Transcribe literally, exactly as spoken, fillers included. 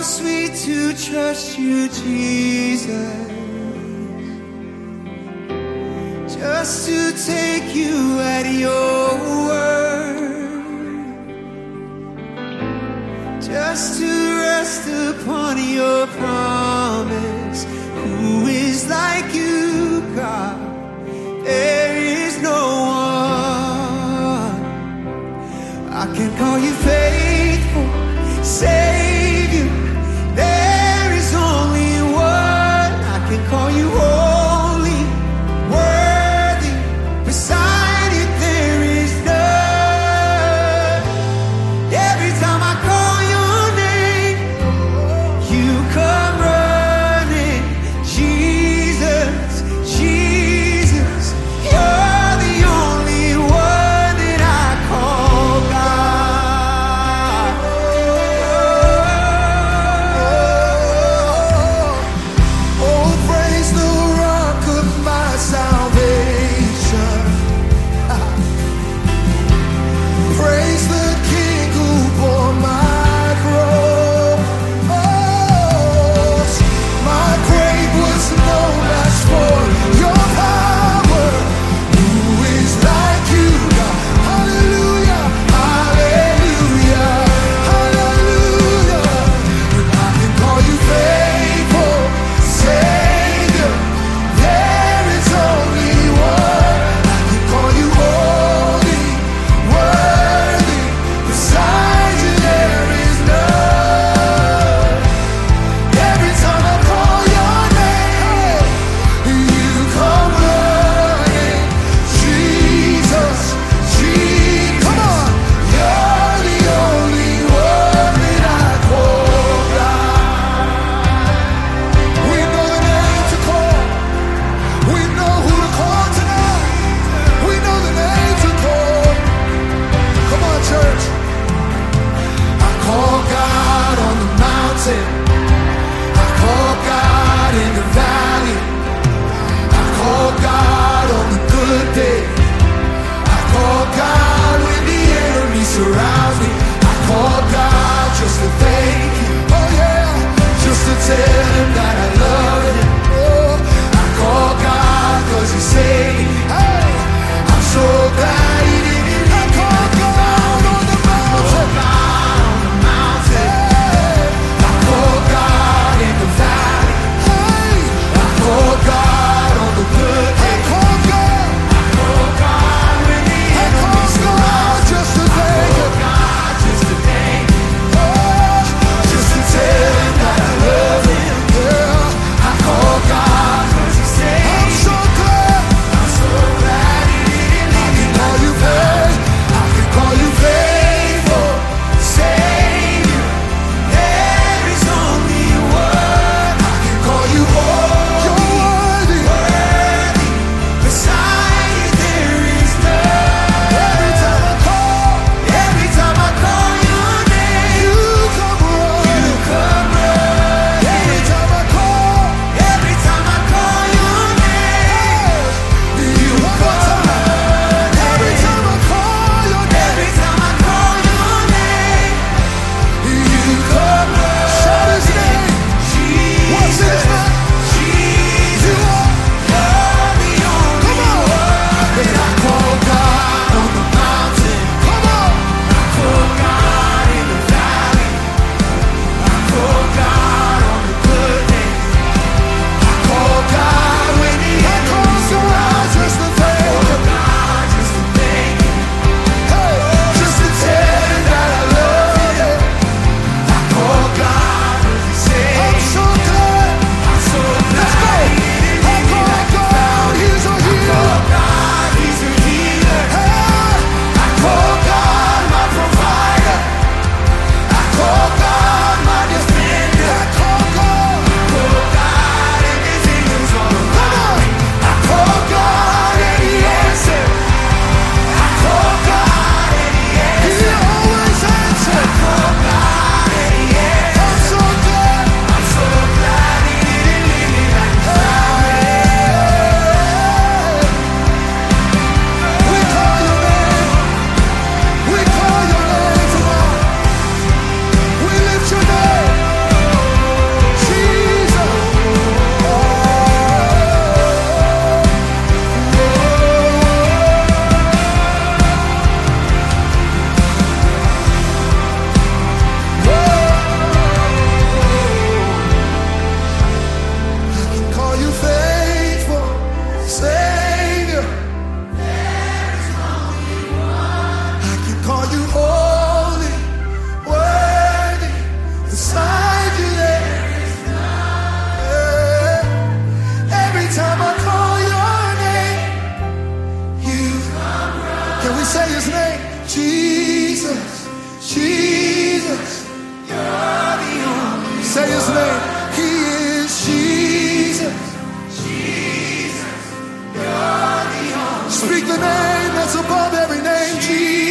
sweet to trust you, Jesus. Just to take you at your word, just to rest upon your promise. Who is like you, God? There is no one. I can call you faithful, Savior. There is only one. I can call you holy, worthy. Beside you there is none. Every time I call your name, you come running. Jesus, Jesus, you're the only one that I call God. Oh, praise the rock of my salvation. Praise the King who bore my cross. My grave was no match for your power. Who is like you, God? Hallelujah, hallelujah, hallelujah. I can call you faithful, Savior. There is only one. I can call you holy, worthy. Beside you there is none. Every time I call your name, you come running. Jesus, Jesus, come on. You're the only one that I call God. We know the name to call. We know who to call tonight. We know the name to call. Come on, church. I call God on the mountain. I call God in the valley. I call God on the good day. I call God when the enemy surrounds me. I call God just to thank Him. Oh yeah, just to tell Him that I love Him. Oh, I call God 'cause He saved me. Hey, I'm so glad He did it. I call God on the mountain. God on the mountain. I call God in the valley. Hey, I call God on the good day. I call God. I call God when the enemy surrounds me. Just to thank Him. God just to thank Him. Oh, just to tell Him that I love Him. Yeah, I call God 'cause He saved me. I'm so glad. I'm Speak the name that's above every name, Jesus.